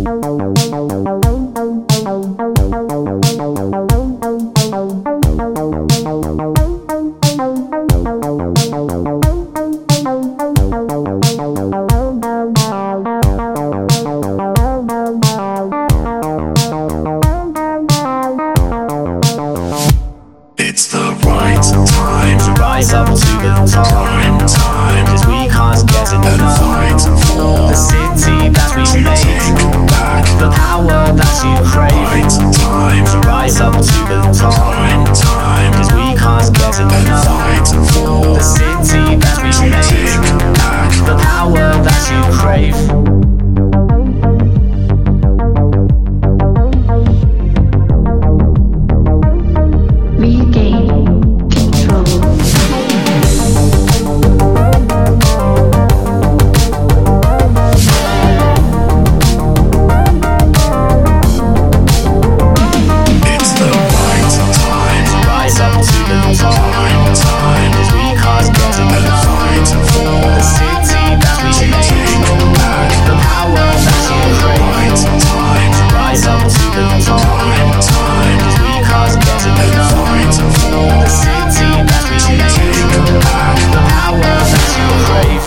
It's the right time to rise up to the top. Time, 'cause we can't get enough. fight for The city that we made, take back. the power that you crave. Right time To rise up to the top, time, 'cause we can't get enough. fight for The city that we made, take back. the power that you crave. Regain control. It's the right time To rise up to the top, time, 'cause we can't get enough. fight for The city that we made, take back. the power that you crave. Right time, To rise up to the top, time, 'cause we can't get enough. fight for The city that we made, take back. the power that you crave.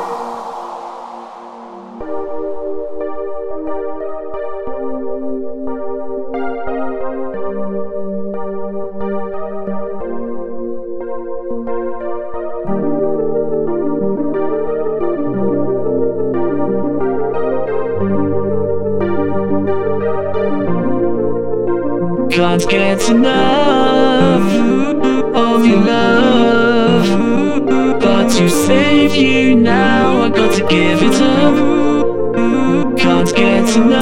Can't get enough of your love, but to save you now I got to give it up. Can't get enough